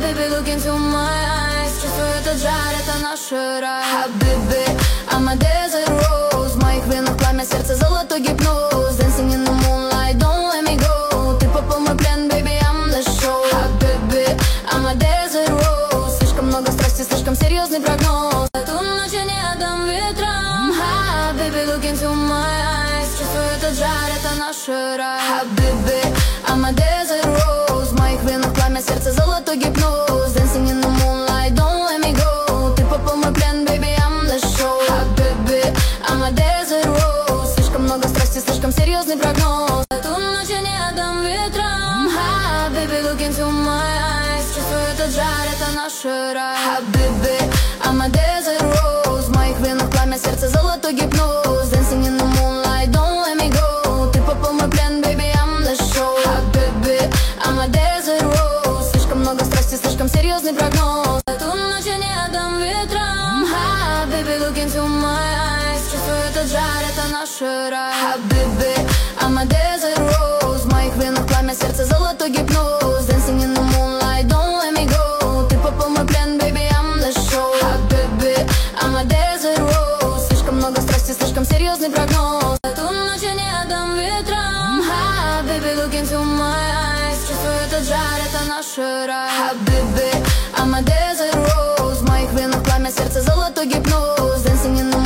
Baby, look into my eyes. Чувствую этот жар, это наш рай. Habibi, I'm a desert rose. В моих венах пламя, сердце золотой гипноз. Dancing in the moonlight, don't let me go. Ты попал в мой плен, baby, I'm the show. Habibi, I'm a desert rose. Слишком много страсти, слишком серьезный прогноз. Эту ночь я не отдам ветрам. Habibi, look into my eyes. Чувствую этот жар, это наш рай. Habibi, I'm a desert rose. В моих венах пламя, сердце золотой гипноз. Dancing in the moonlight, don't let me go. Ты попал в мой плен, baby, I'm the show. Habibi, I'm a desert rose. Слишком много страсти, слишком серьезный прогноз. Эту ночь я не отдам ветрам. Habibi, look into my eyes. Чувствую этот жар, это наш рай. Habibi, I'm a desert rose. В моих венах пламя, сердце золотой гипноз. Dancing in the moonlight, don't let me go. Ты попал в мой плен, baby, I'm the show. Habibi, I'm a desert rose. Слишком много страсти, слишком серьезный прогноз. Эту ночь я не отдам ветрам. Habibi, look into my eyes. Чувствую этот жар, это наш рай. Habibi, I'm a desert rose. В моих венах пламя, сердце золотой гипноз. Dancing in the moonlight, don't let me go. Ты попал в мой плен, baby, I'm the show. Habibi, I'm a desert rose. Слишком много страсти, слишком серьезный прогноз. Эту ночь я не отдам ветрам. Habibi, look into my eyes. Чувствую этот жар, это наш рай. Habibi, I'm a desert rose. В моих венах пламя, сердце золотой гипноз. Dancing in the